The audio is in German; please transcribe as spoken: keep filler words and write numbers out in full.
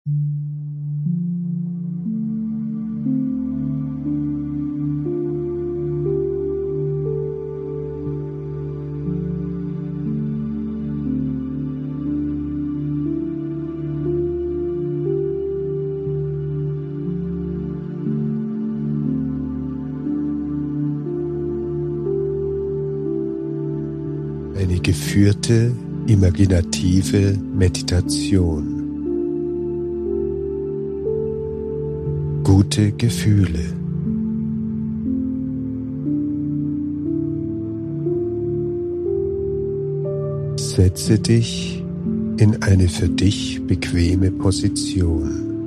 Eine geführte, imaginative Meditation. Gute Gefühle. Setze dich in eine für dich bequeme Position.